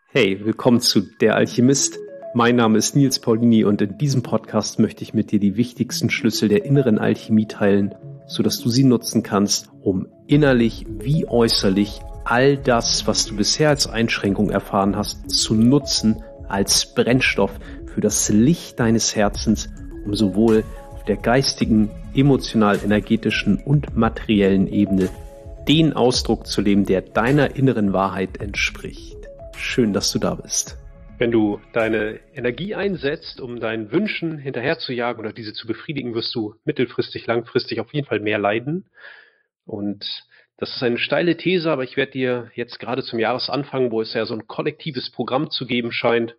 Hey, willkommen zu Der Alchemist. Mein Name ist Nils Paulini und in diesem Podcast möchte ich mit dir die wichtigsten Schlüssel der inneren Alchemie teilen, sodass du sie nutzen kannst, um innerlich wie äußerlich all das, was du bisher als Einschränkung erfahren hast, zu nutzen als Brennstoff für das Licht deines Herzens, um sowohl auf der geistigen, emotional-energetischen und materiellen Ebene den Ausdruck zu leben, der deiner inneren Wahrheit entspricht. Schön, dass du da bist. Wenn du deine Energie einsetzt, um deinen Wünschen hinterherzujagen oder diese zu befriedigen, wirst du mittelfristig, langfristig auf jeden Fall mehr leiden. Und das ist eine steile These, aber ich werde dir jetzt gerade zum Jahresanfang, wo es ja so ein kollektives Programm zu geben scheint,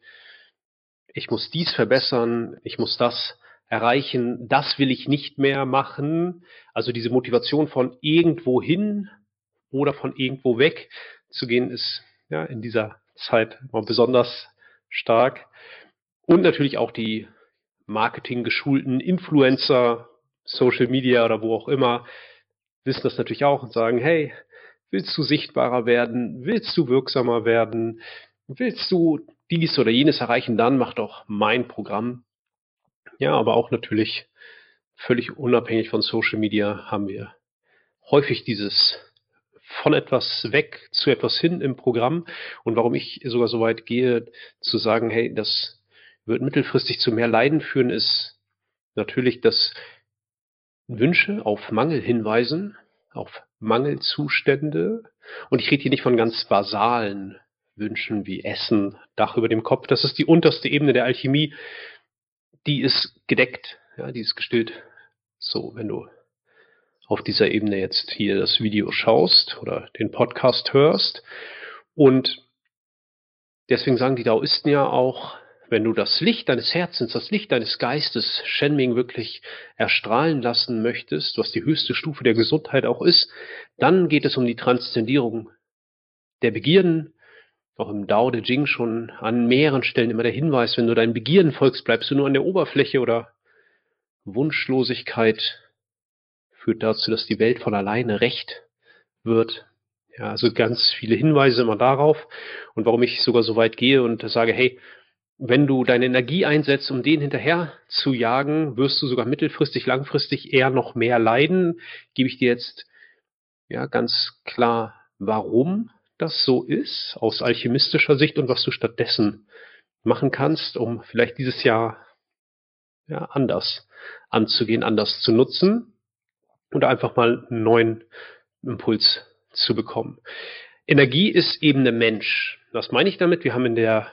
ich muss dies verbessern, ich muss das erreichen, das will ich nicht mehr machen. Also diese Motivation von irgendwo hin oder von irgendwo weg zu gehen, ist ja in dieser Zeit mal besonders stark. Und natürlich auch die marketinggeschulten Influencer, Social Media oder wo auch immer, wissen das natürlich auch und sagen, hey, willst du sichtbarer werden? Willst du wirksamer werden? Willst du dies oder jenes erreichen? Dann mach doch mein Programm. Ja, aber auch natürlich völlig unabhängig von Social Media haben wir häufig dieses von etwas weg zu etwas hin im Programm und warum ich sogar so weit gehe, zu sagen, hey, das wird mittelfristig zu mehr Leiden führen, ist natürlich, dass Wünsche auf Mangel hinweisen, auf Mangelzustände. Und ich rede hier nicht von ganz basalen Wünschen wie Essen, Dach über dem Kopf. Das ist die unterste Ebene der Alchemie. Die ist gedeckt, ja, die ist gestillt. So, wenn du auf dieser Ebene jetzt hier das Video schaust oder den Podcast hörst. Und deswegen sagen die Daoisten ja auch, wenn du das Licht deines Herzens, das Licht deines Geistes, Shenming, wirklich erstrahlen lassen möchtest, was die höchste Stufe der Gesundheit auch ist, dann geht es um die Transzendierung der Begierden. Auch im Dao De Jing schon an mehreren Stellen immer der Hinweis, wenn du deinen Begierden folgst, bleibst du nur an der Oberfläche oder Wunschlosigkeit führt dazu, dass die Welt von alleine recht wird. Ja, also ganz viele Hinweise immer darauf. Und warum ich sogar so weit gehe und sage, hey, wenn du deine Energie einsetzt, um den hinterher zu jagen, wirst du sogar mittelfristig, langfristig eher noch mehr leiden. Gebe ich dir jetzt ja ganz klar, warum das so ist, aus alchemistischer Sicht und was du stattdessen machen kannst, um vielleicht dieses Jahr ja anders anzugehen, anders zu nutzen und einfach mal einen neuen Impuls zu bekommen. Energie ist eben der Mensch. Was meine ich damit? Wir haben in der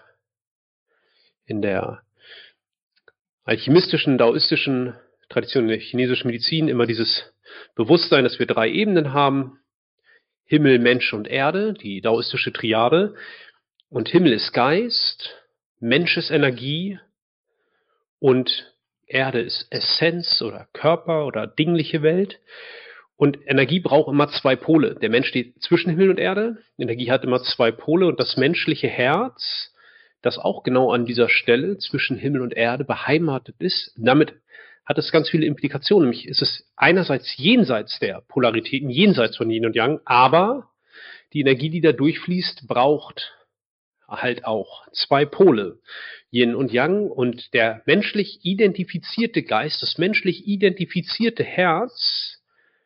alchemistischen, daoistischen Tradition der chinesischen Medizin immer dieses Bewusstsein, dass wir 3 Ebenen haben. Himmel, Mensch und Erde, die daoistische Triade. Und Himmel ist Geist, Mensch ist Energie und Erde ist Essenz oder Körper oder dingliche Welt. Und Energie braucht immer 2 Pole. Der Mensch steht zwischen Himmel und Erde. Energie hat immer 2 Pole und das menschliche Herz, das auch genau an dieser Stelle zwischen Himmel und Erde beheimatet ist, damit hat es ganz viele Implikationen. Nämlich ist es einerseits jenseits der Polaritäten, jenseits von Yin und Yang, aber die Energie, die da durchfließt, braucht halt auch 2 Pole, Yin und Yang, und der menschlich identifizierte Geist, das menschlich identifizierte Herz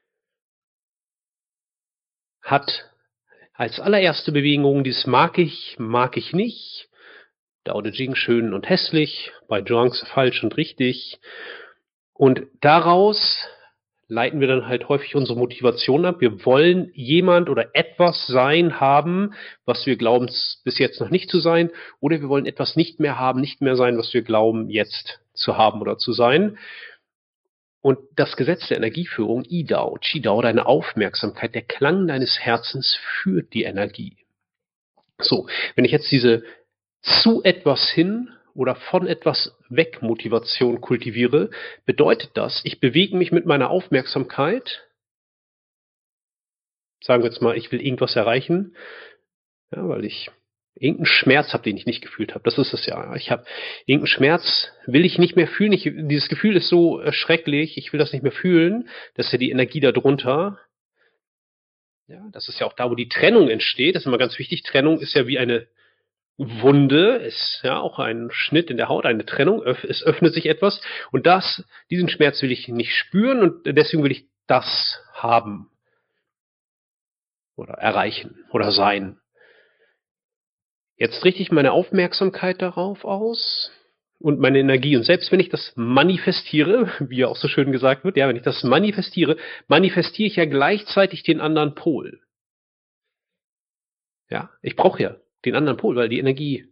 hat als allererste Bewegung dieses mag ich nicht, Dao De Jing schön und hässlich, bei Zhuangzi falsch und richtig. Und daraus leiten wir dann halt häufig unsere Motivation ab. Wir wollen jemand oder etwas sein, haben, was wir glauben bis jetzt noch nicht zu sein, oder wir wollen etwas nicht mehr haben, nicht mehr sein, was wir glauben jetzt zu haben oder zu sein. Und das Gesetz der Energieführung, I-Dao, Qi-Dao, deine Aufmerksamkeit, der Klang deines Herzens führt die Energie. So, wenn ich jetzt diese zu etwas hin oder von etwas weg Motivation kultiviere, bedeutet das, ich bewege mich mit meiner Aufmerksamkeit, sagen wir jetzt mal, ich will irgendwas erreichen, ja, weil ich irgendeinen Schmerz habe, den ich nicht gefühlt habe. Das ist es ja. Ich habe irgendeinen Schmerz, will ich nicht mehr fühlen. Dieses Gefühl ist so schrecklich, ich will das nicht mehr fühlen. Das ist ja die Energie darunter. Ja, das ist ja auch da, wo die Trennung entsteht. Das ist immer ganz wichtig. Trennung ist ja wie eine Wunde ist ja auch ein Schnitt in der Haut, eine Trennung, es öffnet sich etwas und diesen Schmerz will ich nicht spüren und deswegen will ich das haben oder erreichen oder sein. Jetzt richte ich meine Aufmerksamkeit darauf aus und meine Energie. Und selbst wenn ich das manifestiere, wie ja auch so schön gesagt wird, ja, wenn ich das manifestiere, manifestiere ich ja gleichzeitig den anderen Pol. Ja, ich brauche ja den anderen Pol, weil die Energie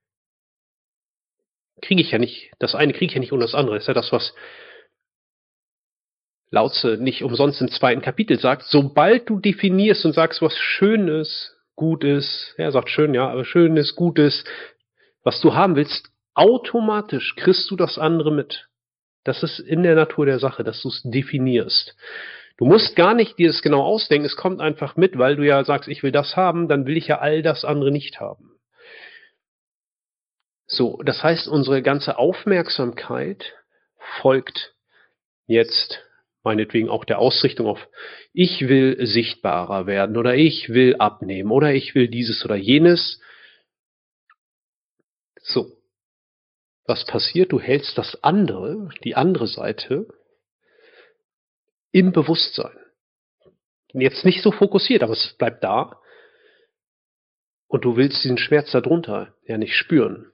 kriege ich ja nicht, das eine kriege ich ja nicht ohne das andere. Das ist ja das, was Lao Tse nicht umsonst im 2. Kapitel sagt. Sobald du definierst und sagst, was Schönes, Gutes, er sagt schön, ja, aber Schönes, Gutes, was du haben willst, automatisch kriegst du das andere mit. Das ist in der Natur der Sache, dass du es definierst. Du musst gar nicht dir das genau ausdenken, es kommt einfach mit, weil du ja sagst, ich will das haben, dann will ich ja all das andere nicht haben. So, das heißt, unsere ganze Aufmerksamkeit folgt jetzt meinetwegen auch der Ausrichtung auf, ich will sichtbarer werden oder ich will abnehmen oder ich will dieses oder jenes. So, was passiert? Du hältst das andere, die andere Seite, im Bewusstsein. Jetzt nicht so fokussiert, aber es bleibt da. Und du willst diesen Schmerz darunter ja nicht spüren.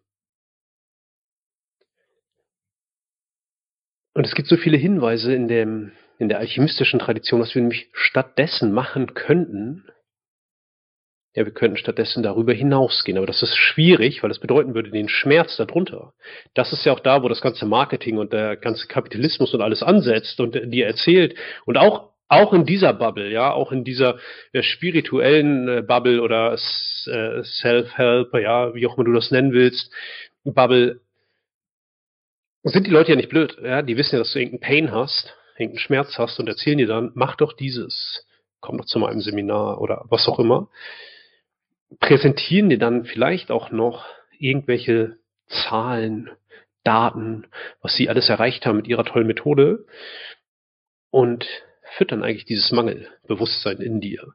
Und es gibt so viele Hinweise in der alchemistischen Tradition, was wir nämlich stattdessen machen könnten. Ja, wir könnten stattdessen darüber hinausgehen, aber das ist schwierig, weil das bedeuten würde, den Schmerz darunter. Das ist ja auch da, wo das ganze Marketing und der ganze Kapitalismus und alles ansetzt und dir erzählt. Und auch in dieser Bubble, ja, auch in dieser spirituellen Bubble oder Self-Help, ja, wie auch immer du das nennen willst, Bubble, sind die Leute ja nicht blöd, ja, die wissen ja, dass du irgendeinen Pain hast, irgendeinen Schmerz hast und erzählen dir dann, mach doch dieses, komm doch zu meinem Seminar oder was auch immer. Präsentieren dir dann vielleicht auch noch irgendwelche Zahlen, Daten, was sie alles erreicht haben mit ihrer tollen Methode und füttern eigentlich dieses Mangelbewusstsein in dir.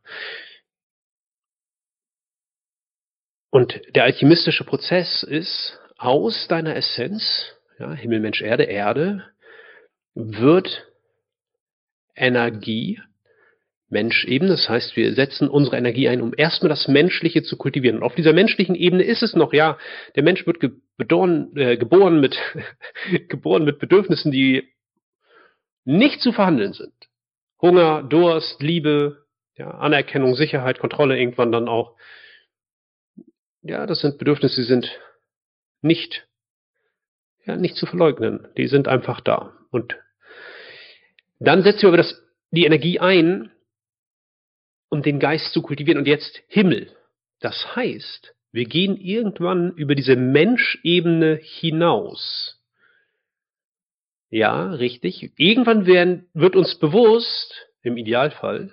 Und der alchemistische Prozess ist, aus deiner Essenz, ja, Himmel, Mensch, Erde, wird Energie, Mensch-Ebene. Das heißt, wir setzen unsere Energie ein, um erstmal das Menschliche zu kultivieren. Und auf dieser menschlichen Ebene ist es noch, ja, der Mensch wird geboren mit Bedürfnissen, die nicht zu verhandeln sind. Hunger, Durst, Liebe, ja, Anerkennung, Sicherheit, Kontrolle, irgendwann dann auch. Ja, das sind Bedürfnisse, die sind nicht zu verleugnen. Die sind einfach da. Und dann setzen wir aber die Energie ein, um den Geist zu kultivieren. Und jetzt Himmel. Das heißt, wir gehen irgendwann über diese Menschebene hinaus. Ja, richtig. Irgendwann wird uns bewusst, im Idealfall,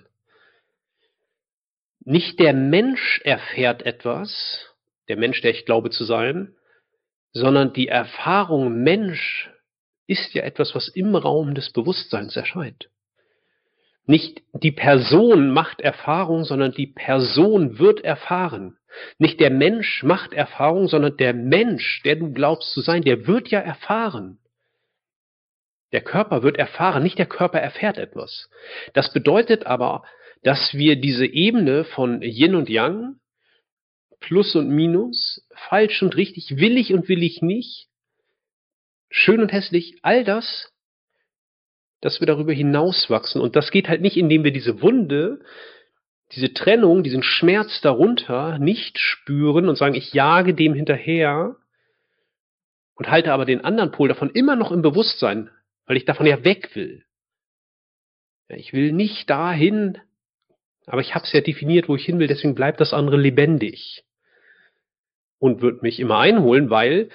nicht der Mensch erfährt etwas, der Mensch, der ich glaube zu sein, sondern die Erfahrung Mensch ist ja etwas, was im Raum des Bewusstseins erscheint. Nicht die Person macht Erfahrung, sondern die Person wird erfahren. Nicht der Mensch macht Erfahrung, sondern der Mensch, der du glaubst zu sein, der wird ja erfahren. Der Körper wird erfahren, nicht der Körper erfährt etwas. Das bedeutet aber, dass wir diese Ebene von Yin und Yang, Plus und Minus, falsch und richtig, willig und willig nicht, schön und hässlich, all das, dass wir darüber hinauswachsen. Und das geht halt nicht, indem wir diese Wunde, diese Trennung, diesen Schmerz darunter nicht spüren und sagen, ich jage dem hinterher und halte aber den anderen Pol davon immer noch im Bewusstsein, weil ich davon ja weg will. Ja, ich will nicht dahin, aber ich habe es ja definiert, wo ich hin will, deswegen bleibt das andere lebendig. Und wird mich immer einholen, weil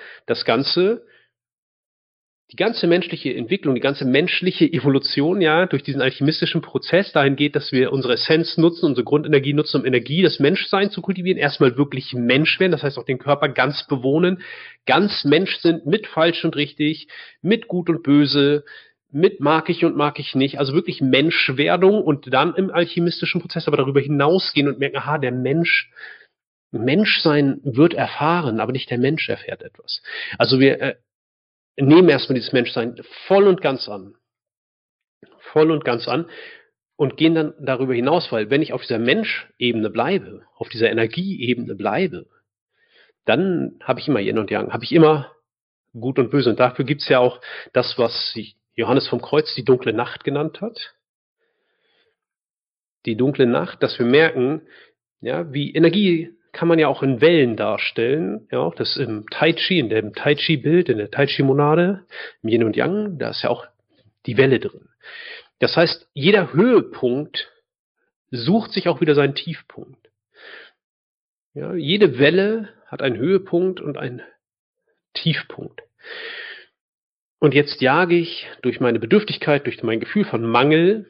die ganze menschliche Entwicklung, die ganze menschliche Evolution ja durch diesen alchemistischen Prozess dahin geht, dass wir unsere Essenz nutzen, unsere Grundenergie nutzen, um Energie, das Menschsein zu kultivieren, erstmal wirklich Mensch werden, das heißt auch den Körper ganz bewohnen, ganz Mensch sind mit falsch und richtig, mit gut und böse, mit mag ich und mag ich nicht, also wirklich Menschwerdung und dann im alchemistischen Prozess aber darüber hinausgehen und merken, aha, der Mensch Menschsein wird erfahren, aber nicht der Mensch erfährt etwas. Also wir nehmen erstmal dieses Menschsein voll und ganz an. Voll und ganz an und gehen dann darüber hinaus, weil wenn ich auf dieser Menschebene bleibe, auf dieser Energieebene bleibe, dann habe ich immer Yin und Yang, habe ich immer Gut und Böse. Und dafür gibt's ja auch das, was Johannes vom Kreuz die dunkle Nacht genannt hat. Die dunkle Nacht, dass wir merken, ja, wie Energie kann man ja auch in Wellen darstellen. Ja, auch das im Tai Chi, in dem Tai Chi Bild, in der Tai Chi Monade, im Yin und Yang, da ist ja auch die Welle drin. Das heißt, jeder Höhepunkt sucht sich auch wieder seinen Tiefpunkt. Ja, jede Welle hat einen Höhepunkt und einen Tiefpunkt. Und jetzt jage ich durch meine Bedürftigkeit, durch mein Gefühl von Mangel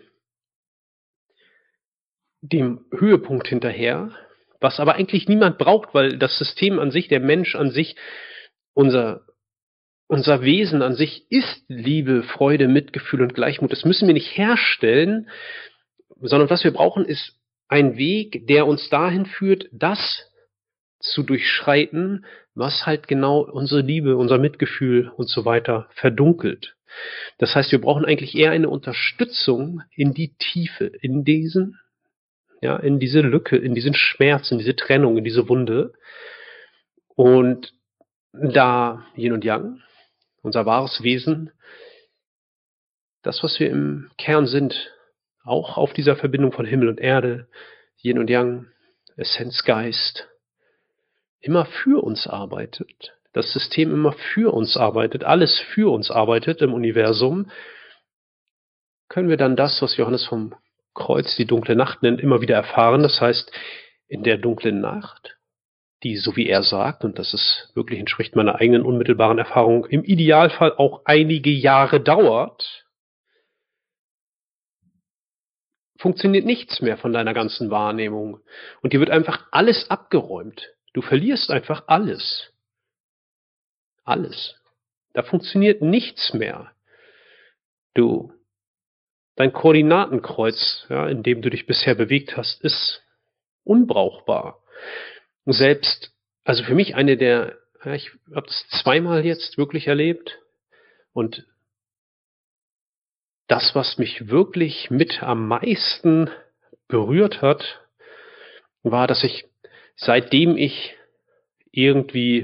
dem Höhepunkt hinterher, was aber eigentlich niemand braucht, weil das System an sich, der Mensch an sich, unser Wesen an sich ist Liebe, Freude, Mitgefühl und Gleichmut. Das müssen wir nicht herstellen, sondern was wir brauchen, ist ein Weg, der uns dahin führt, das zu durchschreiten, was halt genau unsere Liebe, unser Mitgefühl und so weiter verdunkelt. Das heißt, wir brauchen eigentlich eher eine Unterstützung in die Tiefe, in diese Lücke, in diesen Schmerz, in diese Trennung, in diese Wunde. Und da Yin und Yang, unser wahres Wesen, das, was wir im Kern sind, auch auf dieser Verbindung von Himmel und Erde, Yin und Yang, Essenz, Geist, immer für uns arbeitet, das System immer für uns arbeitet, alles für uns arbeitet im Universum, können wir dann das, was Johannes vom Kreuz die dunkle Nacht nennt, immer wieder erfahren. Das heißt, in der dunklen Nacht, die, so wie er sagt, und das ist wirklich entspricht meiner eigenen unmittelbaren Erfahrung, im Idealfall auch einige Jahre dauert, funktioniert nichts mehr von deiner ganzen Wahrnehmung. Und dir wird einfach alles abgeräumt. Du verlierst einfach alles. Alles. Da funktioniert nichts mehr. Dein Koordinatenkreuz, ja, in dem du dich bisher bewegt hast, ist unbrauchbar. Selbst, also für mich ich habe das zweimal jetzt wirklich erlebt und das, was mich wirklich mit am meisten berührt hat, war, dass ich, seitdem ich irgendwie,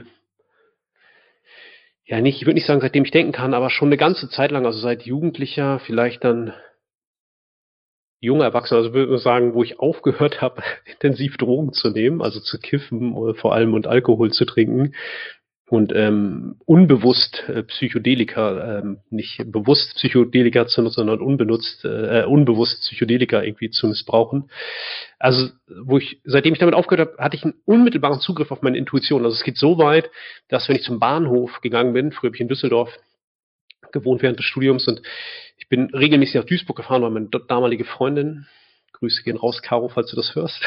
ich würde nicht sagen, seitdem ich denken kann, aber schon eine ganze Zeit lang, also seit Jugendlicher, vielleicht dann junger Erwachsener, also würde ich sagen, wo ich aufgehört habe, intensiv Drogen zu nehmen, also zu kiffen vor allem und Alkohol zu trinken und unbewusst Psychedelika, nicht bewusst Psychedelika zu nutzen, sondern unbewusst Psychedelika irgendwie zu missbrauchen. Also seitdem ich damit aufgehört habe, hatte ich einen unmittelbaren Zugriff auf meine Intuition. Also es geht so weit, dass wenn ich zum Bahnhof gegangen bin, früher habe ich in Düsseldorf gewohnt während des Studiums und ich bin regelmäßig nach Duisburg gefahren, weil meine damalige Freundin, Grüße gehen raus, Caro, falls du das hörst,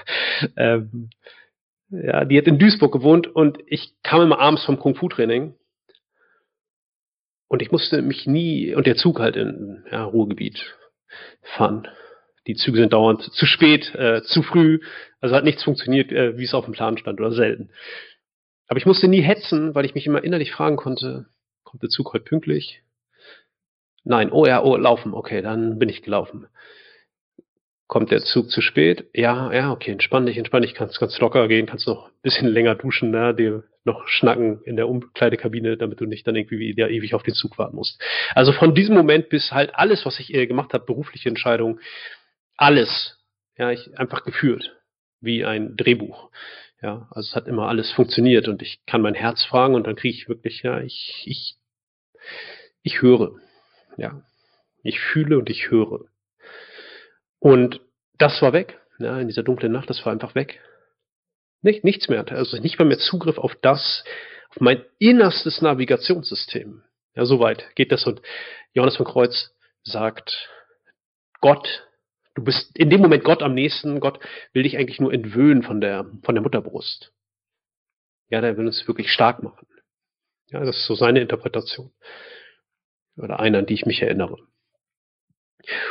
die hat in Duisburg gewohnt und ich kam immer abends vom Kung-Fu-Training und ich musste mich nie, und der Zug halt in Ruhrgebiet fahren. Die Züge sind dauernd zu spät, zu früh, also hat nichts funktioniert, wie es auf dem Plan stand oder selten. Aber ich musste nie hetzen, weil ich mich immer innerlich fragen konnte, kommt der Zug heute pünktlich? Nein, laufen, okay, dann bin ich gelaufen. Kommt der Zug zu spät? Ja, okay, entspann dich, kannst ganz locker gehen, kannst noch ein bisschen länger duschen, dir noch schnacken in der Umkleidekabine, damit du nicht dann irgendwie wieder ewig auf den Zug warten musst. Also von diesem Moment bis halt alles, was ich gemacht habe, berufliche Entscheidungen, alles, ich einfach geführt, wie ein Drehbuch. Ja, also es hat immer alles funktioniert und ich kann mein Herz fragen und dann kriege ich wirklich, ich höre. Ja, ich fühle und ich höre. Und das war weg, in dieser dunklen Nacht, das war einfach weg. Nichts mehr, also nicht mal mehr Zugriff auf mein innerstes Navigationssystem. Ja, soweit geht das und Johannes vom Kreuz sagt, Gott, du bist in dem Moment Gott am nächsten, Gott will dich eigentlich nur entwöhnen von der Mutterbrust. Ja, der will uns wirklich stark machen. Ja, das ist so seine Interpretation. Oder eine, an die ich mich erinnere.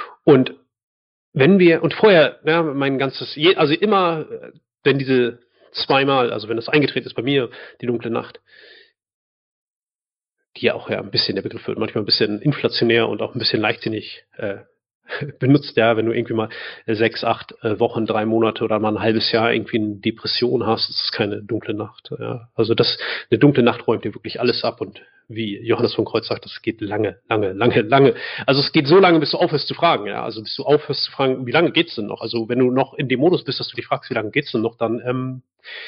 Und vorher, mein ganzes, also immer, wenn diese zweimal, also wenn das eingetreten ist bei mir, die dunkle Nacht, die ja auch ein bisschen, der Begriff wird manchmal ein bisschen inflationär und auch ein bisschen leichtsinnig benutzt, ja, wenn du irgendwie mal 6, 8 Wochen, 3 Monate oder mal ein halbes Jahr irgendwie eine Depression hast, ist es keine dunkle Nacht. Ja. Also eine dunkle Nacht räumt dir wirklich alles ab und wie Johannes von Kreuz sagt, das geht lange, lange, lange, lange. Also es geht so lange, bis du aufhörst zu fragen, ja. Also bis du aufhörst zu fragen, wie lange geht's denn noch? Also wenn du noch in dem Modus bist, dass du dich fragst, wie lange geht's denn noch, dann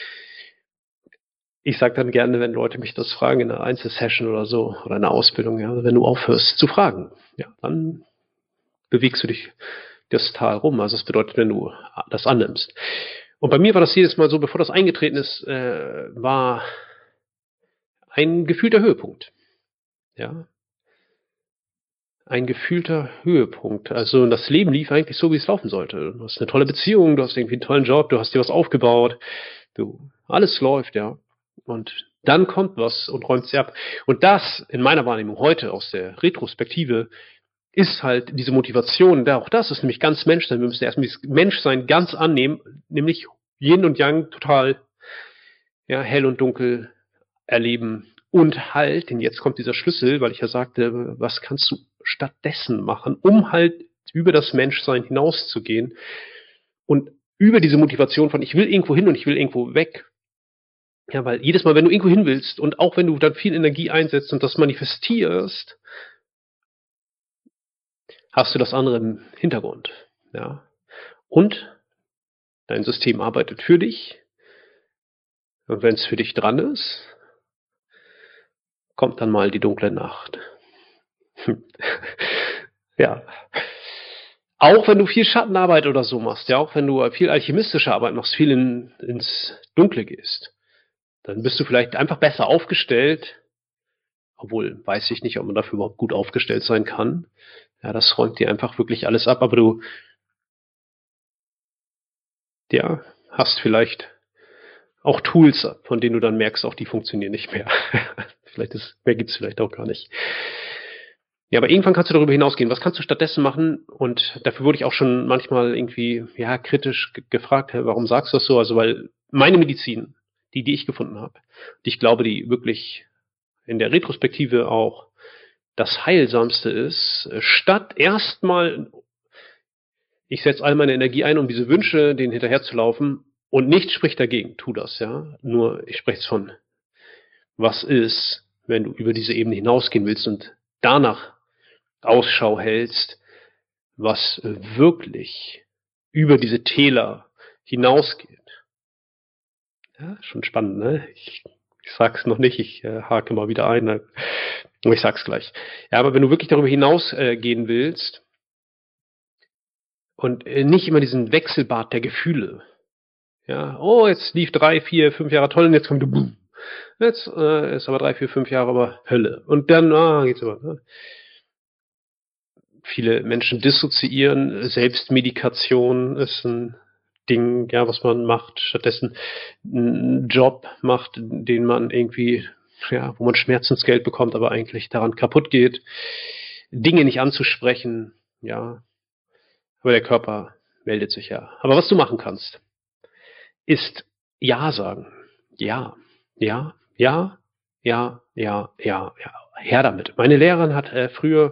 ich sage dann gerne, wenn Leute mich das fragen in einer Einzelsession oder so oder in einer Ausbildung, ja, wenn du aufhörst zu fragen, ja, dann bewegst du dich das Tal rum. Also das bedeutet, wenn du das annimmst. Und bei mir war das jedes Mal so, bevor das eingetreten ist, war ein gefühlter Höhepunkt. Ja, ein gefühlter Höhepunkt. Also das Leben lief eigentlich so, wie es laufen sollte. Du hast eine tolle Beziehung, du hast irgendwie einen tollen Job, du hast dir was aufgebaut, alles läuft, ja. Und dann kommt was und räumt sie ab. Und das, in meiner Wahrnehmung heute aus der Retrospektive, ist halt diese Motivation, auch das ist nämlich ganz Menschsein. Wir müssen erstmal dieses Menschsein ganz annehmen, nämlich Yin und Yang total, ja, hell und dunkel erleben. Und halt, denn jetzt kommt dieser Schlüssel, weil ich ja sagte, was kannst du stattdessen machen, um halt über das Menschsein hinauszugehen und über diese Motivation von ich will irgendwo hin und ich will irgendwo weg. Ja, weil jedes Mal, wenn du irgendwo hin willst und auch wenn du dann viel Energie einsetzt und das manifestierst, hast du das andere im Hintergrund. Ja. Und dein System arbeitet für dich. Und wenn es für dich dran ist, kommt dann mal die dunkle Nacht. Ja. Auch wenn du viel Schattenarbeit oder so machst, ja, auch wenn du viel alchemistische Arbeit machst, viel ins Dunkle gehst, dann bist du vielleicht einfach besser aufgestellt, obwohl weiß ich nicht, ob man dafür überhaupt gut aufgestellt sein kann. Ja, das räumt dir einfach wirklich alles ab, aber du, ja, hast vielleicht auch Tools, von denen du dann merkst, auch die funktionieren nicht mehr. Mehr gibt's vielleicht auch gar nicht. Ja, aber irgendwann kannst du darüber hinausgehen. Was kannst du stattdessen machen? Und dafür wurde ich auch schon manchmal irgendwie, ja, kritisch gefragt, warum sagst du das so? Also, weil meine Medizin, die ich gefunden habe, die ich glaube, die wirklich in der Retrospektive auch das Heilsamste ist, statt erstmal, ich setze all meine Energie ein, um diese Wünsche, denen hinterherzulaufen, und nichts spricht dagegen, tu das, ja. Nur, ich spreche von, was ist, wenn du über diese Ebene hinausgehen willst und danach Ausschau hältst, was wirklich über diese Täler hinausgeht. Ja, schon spannend, ne? Ich sag's noch nicht, ich hake mal wieder ein, ne? Ich sag's gleich. Ja, aber wenn du wirklich darüber hinausgehen willst und nicht immer diesen Wechselbad der Gefühle, ja, oh, jetzt lief 3, 4, 5 Jahre toll und jetzt kommt boom. Jetzt ist aber 3, 4, 5 Jahre aber Hölle. Und dann, geht's aber. Ne? Viele Menschen dissoziieren, Selbstmedikation ist ein Ding, ja, was man macht, stattdessen einen Job macht, den man irgendwie, ja, wo man Schmerzensgeld bekommt, aber eigentlich daran kaputt geht, Dinge nicht anzusprechen, ja, aber der Körper meldet sich ja. Aber was du machen kannst, ist Ja sagen. Ja, ja, ja, ja, ja, ja, ja. Her damit. Meine Lehrerin hat früher,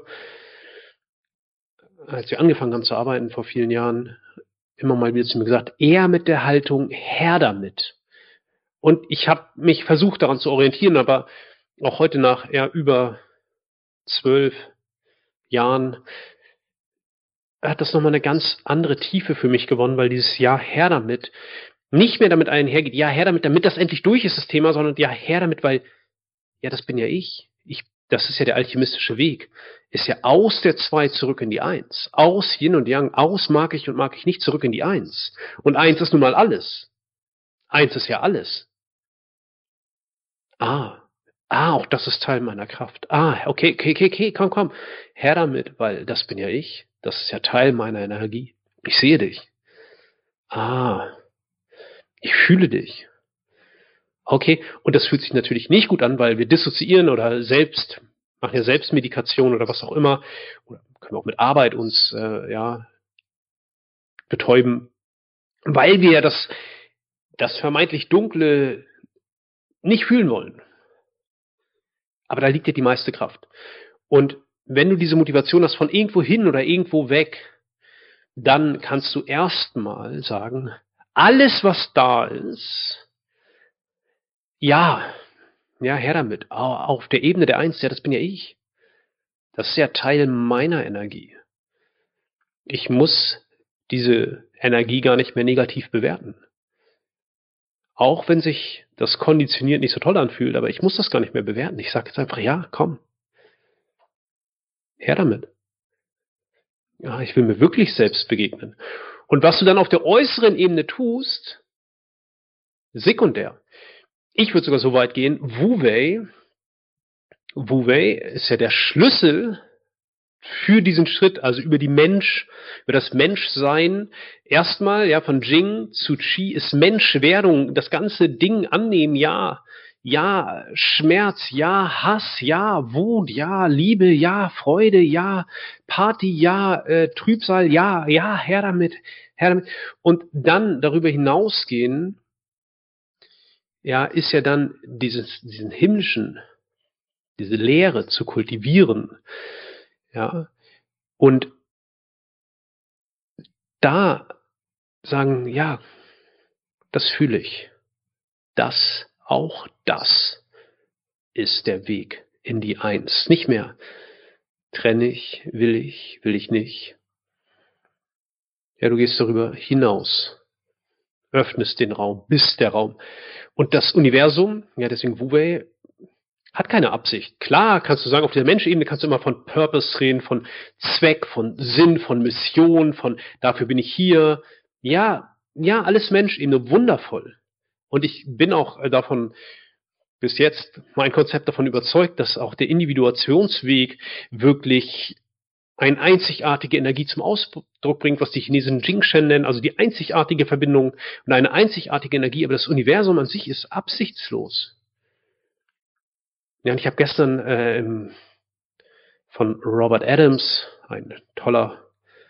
als wir angefangen haben zu arbeiten vor vielen Jahren, immer mal wieder zu mir gesagt, eher mit der Haltung, her damit. Und ich habe mich versucht daran zu orientieren, aber auch heute nach über 12 Jahren hat das nochmal eine ganz andere Tiefe für mich gewonnen, weil dieses Ja, her damit nicht mehr damit einhergeht, ja, her damit das endlich durch ist, das Thema, sondern ja, her damit, weil, ja, das bin ja ich. Das ist ja der alchemistische Weg. Ist ja aus der 2 zurück in die 1. Aus Yin und Yang, aus mag ich und mag ich nicht zurück in die 1. Und 1 ist nun mal alles. 1 ist ja alles. Auch das ist Teil meiner Kraft. Okay, komm. Her damit, weil das bin ja ich. Das ist ja Teil meiner Energie. Ich sehe dich. Ich fühle dich. Okay, und das fühlt sich natürlich nicht gut an, weil wir dissoziieren oder machen ja Selbstmedikation oder was auch immer. Oder können wir auch mit Arbeit uns betäuben, weil wir ja das vermeintlich Dunkle nicht fühlen wollen. Aber da liegt ja die meiste Kraft. Und wenn du diese Motivation hast von irgendwo hin oder irgendwo weg, dann kannst du erstmal sagen, alles, was da ist, ja, her damit. Auf der Ebene der Eins, ja, das bin ja ich. Das ist ja Teil meiner Energie. Ich muss diese Energie gar nicht mehr negativ bewerten. Auch wenn sich das konditioniert nicht so toll anfühlt, aber ich muss das gar nicht mehr bewerten. Ich sage jetzt einfach, ja, komm, her damit. Ja, ich will mir wirklich selbst begegnen. Und was du dann auf der äußeren Ebene tust, sekundär. Ich würde sogar so weit gehen, Wu-Wei ist ja der Schlüssel für diesen Schritt, also über das Menschsein. Erstmal, ja, von Jing zu Qi ist Menschwerdung, das ganze Ding annehmen, ja, Schmerz, ja, Hass, ja, Wut, ja, Liebe, ja, Freude, ja, Party, ja, Trübsal, ja, her damit. Und dann darüber hinausgehen, ja, ist ja dann diesen himmlischen, diese Lehre zu kultivieren, ja, und da sagen, ja, das fühle ich. Auch das ist der Weg in die Eins. Nicht mehr trenne ich, will ich nicht. Ja, du gehst darüber hinaus, öffnest den Raum, bist der Raum. Und das Universum, ja, deswegen Wu-Wei, hat keine Absicht. Klar kannst du sagen, auf der Menschebene kannst du immer von Purpose reden, von Zweck, von Sinn, von Mission, von dafür bin ich hier. Ja, alles Menschebene, wundervoll. Und ich bin auch davon bis jetzt mein Konzept davon überzeugt, dass auch der Individuationsweg wirklich eine einzigartige Energie zum Ausdruck bringt, was die Chinesen Jing-Shen nennen, also die einzigartige Verbindung und eine einzigartige Energie, aber das Universum an sich ist absichtslos. Ja, und ich habe gestern von Robert Adams, ein toller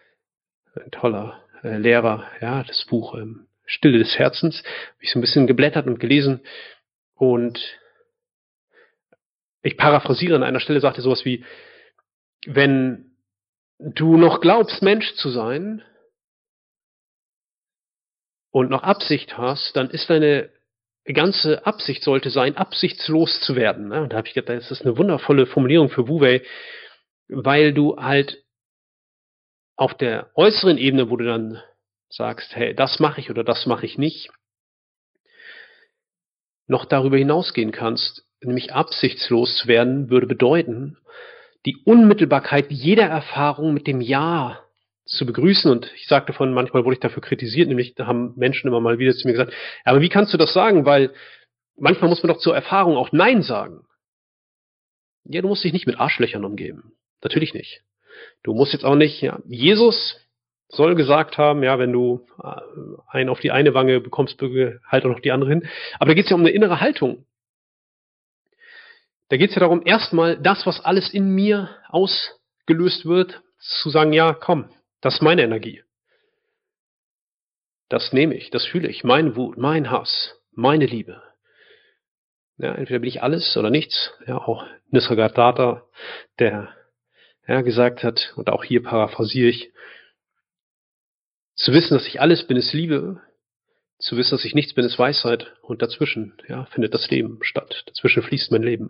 Lehrer, ja, das Buch Stille des Herzens, habe ich so ein bisschen geblättert und gelesen und ich paraphrasiere an einer Stelle, sagte sowas wie, wenn du noch glaubst, Mensch zu sein und noch Absicht hast, dann ist deine ganze Absicht sollte sein, absichtslos zu werden. Und da habe ich gedacht, das ist eine wundervolle Formulierung für Wu-Wei, weil du halt auf der äußeren Ebene, wo du dann sagst, hey, das mache ich oder das mache ich nicht, noch darüber hinausgehen kannst, nämlich absichtslos zu werden, würde bedeuten, die Unmittelbarkeit jeder Erfahrung mit dem Ja zu begrüßen. Und ich sagte von, manchmal wurde ich dafür kritisiert, nämlich da haben Menschen immer mal wieder zu mir gesagt, aber wie kannst du das sagen? Weil manchmal muss man doch zur Erfahrung auch Nein sagen. Ja, du musst dich nicht mit Arschlöchern umgeben. Natürlich nicht. Du musst jetzt auch nicht, ja, Jesus soll gesagt haben, ja, wenn du einen auf die eine Wange bekommst, halt auch noch die andere hin. Aber da geht es ja um eine innere Haltung. Da geht es ja darum, erstmal das, was alles in mir ausgelöst wird, zu sagen, ja, komm, das ist meine Energie. Das nehme ich, das fühle ich, mein Wut, mein Hass, meine Liebe. Ja, entweder bin ich alles oder nichts. Ja, auch Nisargadatta, der gesagt hat, und auch hier paraphrasiere ich, zu wissen, dass ich alles bin, ist Liebe. Zu wissen, dass ich nichts bin, ist Weisheit. Und dazwischen, ja, findet das Leben statt. Dazwischen fließt mein Leben.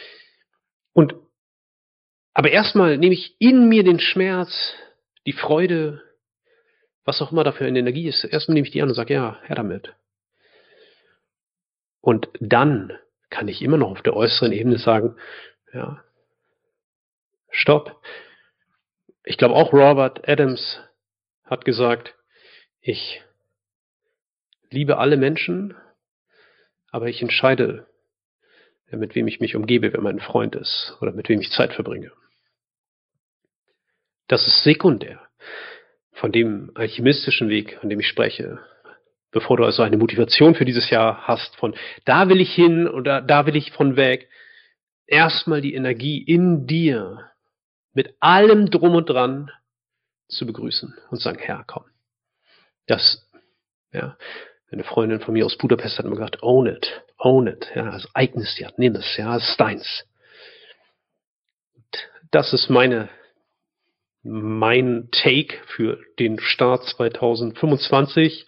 Aber erstmal nehme ich in mir den Schmerz, die Freude, was auch immer dafür eine Energie ist. Erstmal nehme ich die an und sage, ja, her damit. Und dann kann ich immer noch auf der äußeren Ebene sagen, ja, stopp. Ich glaube auch Robert Adams hat gesagt, ich liebe alle Menschen, aber ich entscheide, mit wem ich mich umgebe, wer mein Freund ist oder mit wem ich Zeit verbringe. Das ist sekundär von dem alchemistischen Weg, von dem ich spreche. Bevor du also eine Motivation für dieses Jahr hast, von da will ich hin oder da will ich von weg, erstmal die Energie in dir mit allem Drum und Dran zu begrüßen und sagen, Herr, komm. Das, ja, Eine Freundin von mir aus Budapest hat immer gesagt, own it, ja, also eigne es dir, nimm es, ja, es ist deins. Und das ist mein Take für den Start 2025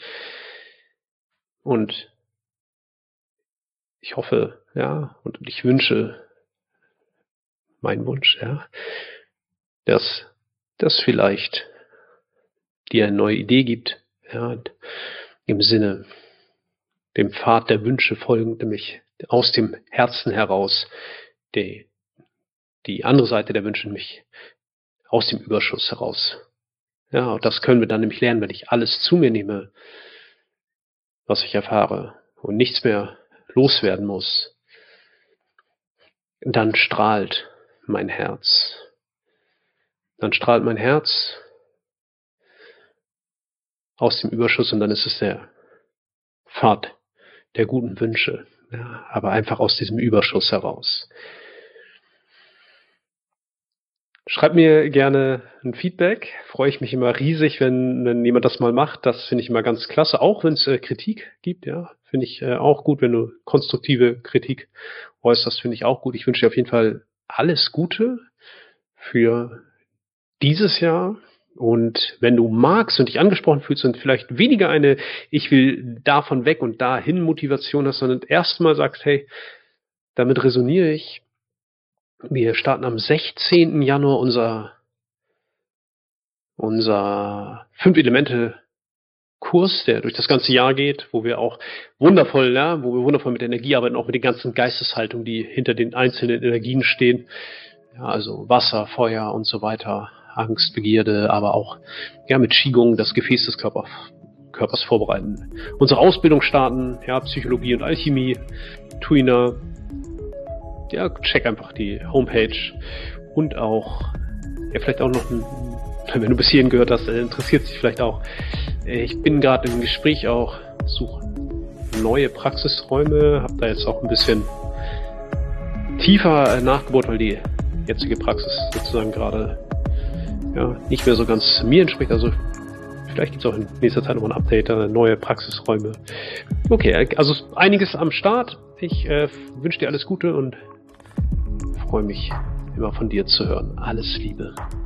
und ich hoffe, ja, und ich wünsche, mein Wunsch, ja, dass das vielleicht dir eine neue Idee gibt, ja, im Sinne, dem Pfad der Wünsche folgend, nämlich aus dem Herzen heraus, die andere Seite der Wünsche, nämlich aus dem Überschuss heraus. Ja, und das können wir dann nämlich lernen, wenn ich alles zu mir nehme, was ich erfahre und nichts mehr loswerden muss. Dann strahlt mein Herz. Dann strahlt mein Herz aus dem Überschuss und dann ist es der Pfad der guten Wünsche. Ja, aber einfach aus diesem Überschuss heraus. Schreibt mir gerne ein Feedback. Freue ich mich immer riesig, wenn jemand das mal macht. Das finde ich immer ganz klasse. Auch wenn es Kritik gibt, ja, finde ich auch gut, wenn du konstruktive Kritik äußerst, finde ich auch gut. Ich wünsche dir auf jeden Fall alles Gute für dieses Jahr. Und wenn du magst und dich angesprochen fühlst und vielleicht weniger eine ich will davon weg und dahin Motivation hast, sondern erstmal sagst, hey, damit resoniere ich. Wir starten am 16. Januar unser 5-Elemente-Kurs, der durch das ganze Jahr geht, wo wir wundervoll mit Energie arbeiten, auch mit den ganzen Geisteshaltungen, die hinter den einzelnen Energien stehen. Ja, also Wasser, Feuer und so weiter, Angst, Begierde, aber auch mit Qigong das Gefäß des Körpers vorbereiten. Unsere Ausbildung starten, ja, Psychologie und Alchemie, Tuina. Ja, check einfach die Homepage und auch, ja, vielleicht auch noch, wenn du bis hierhin gehört hast, interessiert sich vielleicht auch. Ich bin gerade im Gespräch auch, suche neue Praxisräume, habe da jetzt auch ein bisschen tiefer nachgebohrt, weil die jetzige Praxis sozusagen gerade nicht mehr so ganz mir entspricht. Also vielleicht gibt es auch in nächster Zeit noch ein Update, neue Praxisräume. Okay, also einiges am Start. Ich wünsche dir alles Gute und freue mich, immer von dir zu hören. Alles Liebe.